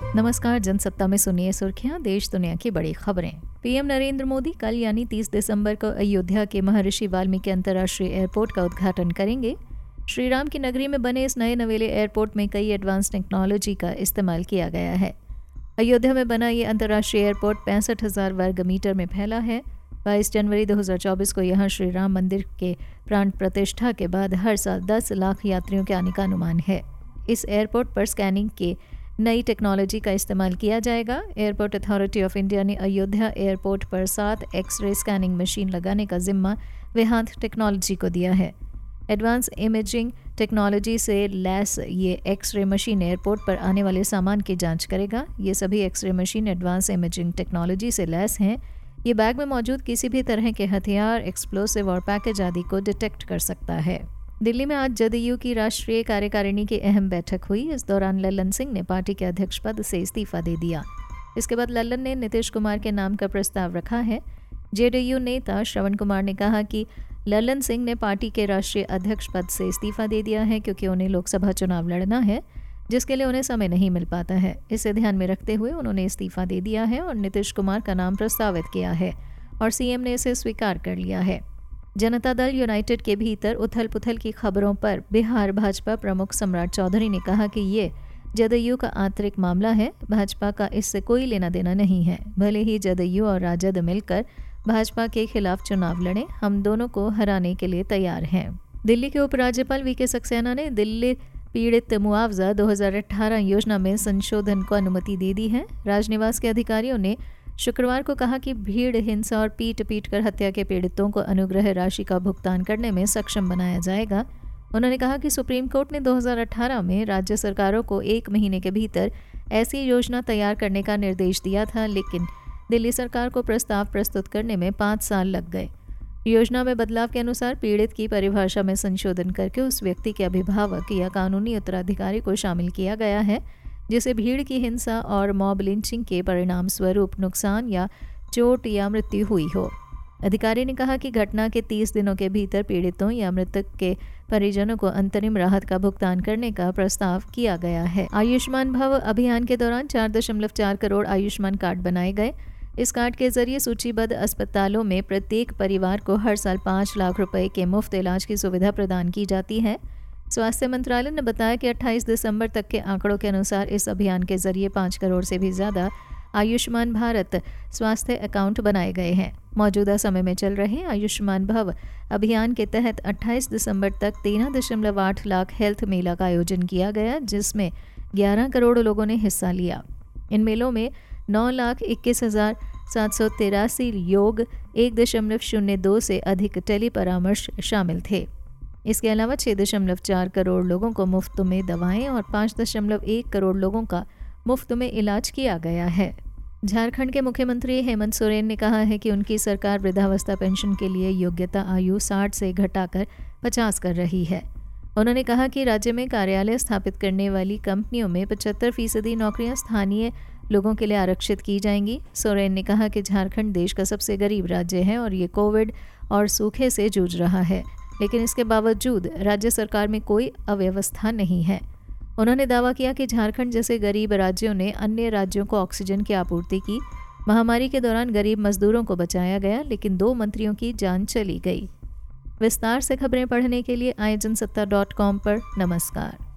नमस्कार, जनसत्ता में सुनिए सुर्खियां, देश दुनिया की बड़ी खबरें। पीएम नरेंद्र मोदी कल यानी 30 दिसंबर को अयोध्या के महर्षि वाल्मीकि अंतर्राष्ट्रीय एयरपोर्ट का उद्घाटन करेंगे। श्री राम की नगरी में बने इस नए नवेले एयरपोर्ट में कई एडवांस टेक्नोलॉजी का इस्तेमाल किया गया है। अयोध्या में बना ये अंतर्राष्ट्रीय एयरपोर्ट 65,000 वर्ग मीटर में फैला है। 22 जनवरी 2024 को यहाँ श्री राम मंदिर के प्राण प्रतिष्ठा के बाद हर साल 10 लाख यात्रियों के आने का अनुमान है। इस एयरपोर्ट पर स्कैनिंग के नई टेक्नोलॉजी का इस्तेमाल किया जाएगा। एयरपोर्ट अथॉरिटी ऑफ इंडिया ने अयोध्या एयरपोर्ट पर 7 एक्स-रे स्कैनिंग मशीन लगाने का जिम्मा वेहांत टेक्नोलॉजी को दिया है। एडवांस इमेजिंग टेक्नोलॉजी से लैस ये एक्स-रे मशीन एयरपोर्ट पर आने वाले सामान की जांच करेगा। ये सभी x-ray machine advance imaging technology से लैस हैं। ये बैग में मौजूद किसी भी तरह के हथियार, एक्सप्लोसिव और पैकेज आदि को डिटेक्ट कर सकता है। दिल्ली में आज जदयू की राष्ट्रीय कार्यकारिणी की अहम बैठक हुई। इस दौरान लल्लन सिंह ने पार्टी के अध्यक्ष पद से इस्तीफा दे दिया। इसके बाद लल्लन ने नीतीश कुमार के नाम का प्रस्ताव रखा है। जेडीयू नेता श्रवण कुमार ने कहा कि लल्लन सिंह ने पार्टी के राष्ट्रीय अध्यक्ष पद से इस्तीफा दे दिया है क्योंकि उन्हें लोकसभा चुनाव लड़ना है, जिसके लिए उन्हें समय नहीं मिल पाता है। इसे ध्यान में रखते हुए उन्होंने इस्तीफा दे दिया है और नीतीश कुमार का नाम प्रस्तावित किया है और सीएम ने इसे स्वीकार कर लिया है। जनता दल यूनाइटेड के भीतर उथल पुथल की खबरों पर बिहार भाजपा प्रमुख सम्राट चौधरी ने कहा कि ये जदयू का आंतरिक मामला है, भाजपा का इससे कोई लेना देना नहीं है। भले ही जदयू और राजद मिलकर भाजपा के खिलाफ चुनाव लड़े, हम दोनों को हराने के लिए तैयार हैं। दिल्ली के उपराज्यपाल वीके सक्सेना ने दिल्ली पीड़ित मुआवजा 2018 योजना में संशोधन को अनुमति दे दी है। राजनिवास के अधिकारियों ने शुक्रवार को कहा कि भीड़ हिंसा और पीट कर हत्या के पीड़ितों को अनुग्रह राशि का भुगतान करने में सक्षम बनाया जाएगा। उन्होंने कहा कि सुप्रीम कोर्ट ने 2018 में राज्य सरकारों को 1 महीने के भीतर ऐसी योजना तैयार करने का निर्देश दिया था, लेकिन दिल्ली सरकार को प्रस्ताव प्रस्तुत करने में 5 साल लग गए। योजना में बदलाव के अनुसार पीड़ित की परिभाषा में संशोधन करके उस व्यक्ति के अभिभावक या कानूनी उत्तराधिकारी को शामिल किया गया है जिसे भीड़ की हिंसा और मॉब लिंचिंग के परिणाम स्वरूप नुकसान या चोट या मृत्यु हुई हो। अधिकारी ने कहा कि घटना के 30 दिनों के भीतर पीड़ितों या मृतक के परिजनों को अंतरिम राहत का भुगतान करने का प्रस्ताव किया गया है। आयुष्मान भव अभियान के दौरान 4.4 करोड़ आयुष्मान कार्ड बनाए गए। इस कार्ड के जरिए सूचीबद्ध अस्पतालों में प्रत्येक परिवार को हर साल 5 लाख रुपए के मुफ्त इलाज की सुविधा प्रदान की जाती है। स्वास्थ्य मंत्रालय ने बताया कि 28 दिसंबर तक के आंकड़ों के अनुसार इस अभियान के जरिए 5 करोड़ से भी ज़्यादा आयुष्मान भारत स्वास्थ्य अकाउंट बनाए गए हैं। मौजूदा समय में चल रहे आयुष्मान भव अभियान के तहत 28 दिसंबर तक 13.8 लाख हेल्थ मेला का आयोजन किया गया, जिसमें 11 करोड़ लोगों ने हिस्सा लिया। इन मेलों में 9,21,783 योग, 1.02 से अधिक टेली परामर्श शामिल थे। इसके अलावा 6.4 करोड़ लोगों को मुफ्त में दवाएं और 5.1 करोड़ लोगों का मुफ्त में इलाज किया गया है। झारखंड के मुख्यमंत्री हेमंत सोरेन ने कहा है कि उनकी सरकार वृद्धावस्था पेंशन के लिए योग्यता आयु 60 से घटाकर 50 कर रही है। उन्होंने कहा कि राज्य में कार्यालय स्थापित करने वाली कंपनियों में 75% नौकरियां स्थानीय लोगों के लिए आरक्षित की जाएंगी। सोरेन ने कहा कि झारखंड देश का सबसे गरीब राज्य है और ये कोविड और सूखे से जूझ रहा है, लेकिन इसके बावजूद राज्य सरकार में कोई अव्यवस्था नहीं है। उन्होंने दावा किया कि झारखंड जैसे गरीब राज्यों ने अन्य राज्यों को ऑक्सीजन की आपूर्ति की। महामारी के दौरान गरीब मजदूरों को बचाया गया, लेकिन 2 मंत्रियों की जान चली गई। विस्तार से खबरें पढ़ने के लिए आए जनसत्ता.com पर। नमस्कार।